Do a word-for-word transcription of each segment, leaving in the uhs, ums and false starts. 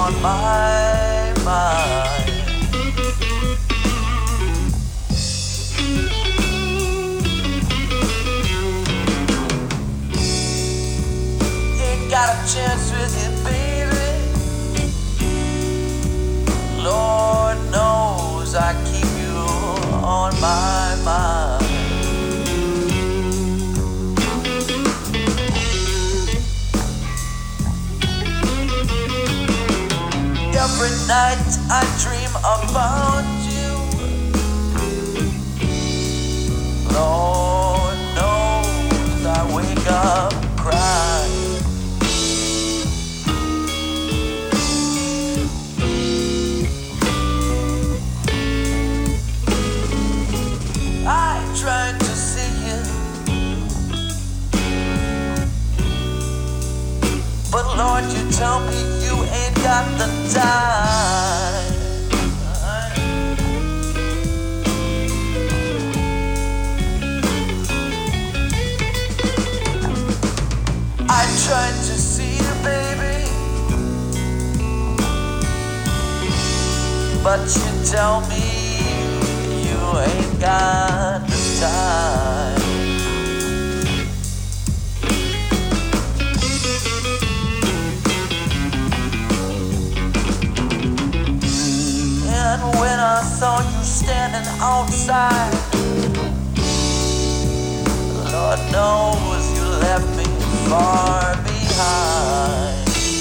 on my mind. Ain't got a chance with you, baby. Lord knows I keep you on my mind. Every night I dream about you. Lord knows I wake up crying. I tried to see you, but Lord, you tell me you ain't got the time. I tried to see you, baby, but you tell me you ain't got the time. And when I saw you standing outside, Lord knows you left me far behind.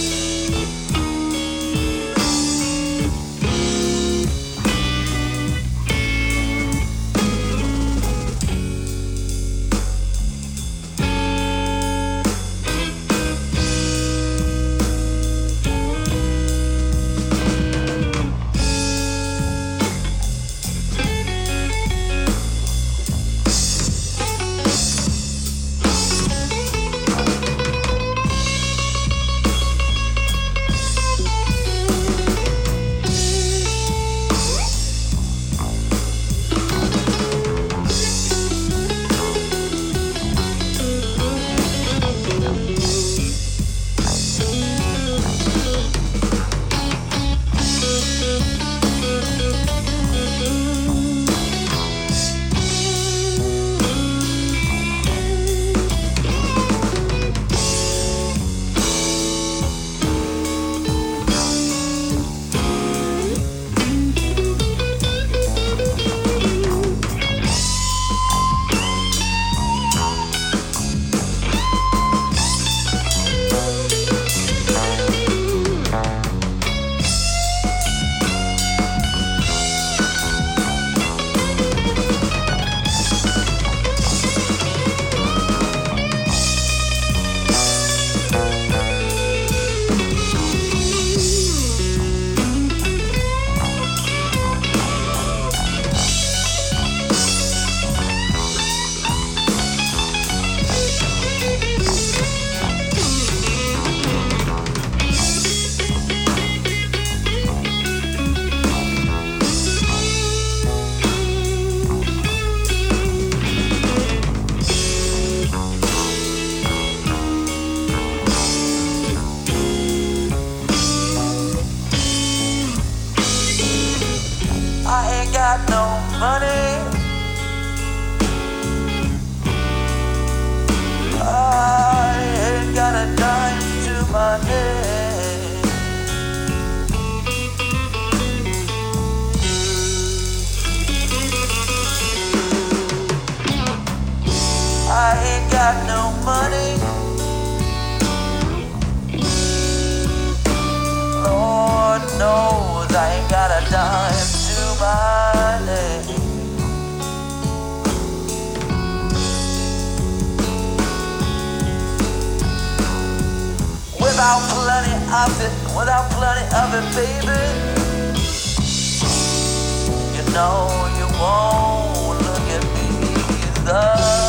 I ain't got no money. I ain't got a dime to my name. I ain't got no money. Lord knows I ain't got a dime to my name. Without plenty of it, without plenty of it, baby, you know you won't look at me the